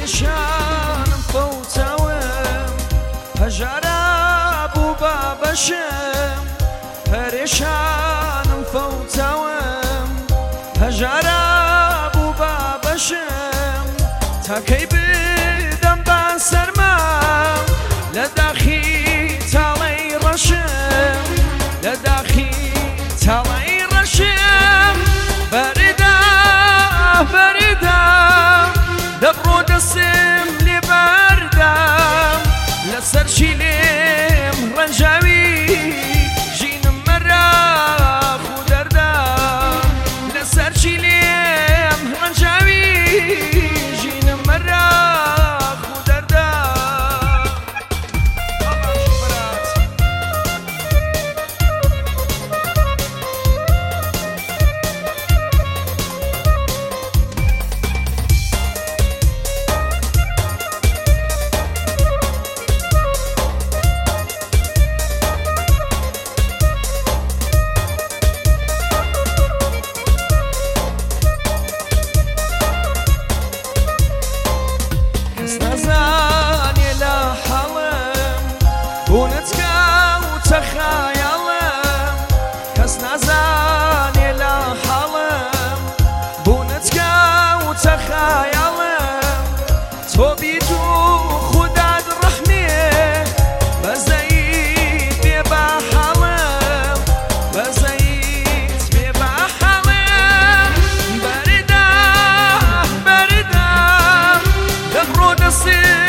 پریشانم فوتەوەم هەژارە بوو بابەشم پریشانم فوتەوەم هەژارە بوو بابەشم تاکەی بدەم بە سەرما لە داخی تاڵەی ڕەشم لە داخی تاڵەی ڕەشم بەریدا بەریدا دەبڕۆ دەسم لێ بەردام لەسەر چی لێم ڕەنجاوی ژینم مەراخ و دەردام لەسەر چی لێم ڕەنجاوی ژینم مەراخ و دەردام نەزانێ لە حەڵم بوونەتکە وتە خایەڵم کەس نەزانێ لە حەڵم بوونەتکە وتە خایەڵم تۆ بیت و خودات ڕەحمێ بەزەیت بێ بە حەڵم بەزەیت بێ بە حەڵم بەریدا بەریدا دەبڕۆ دەسم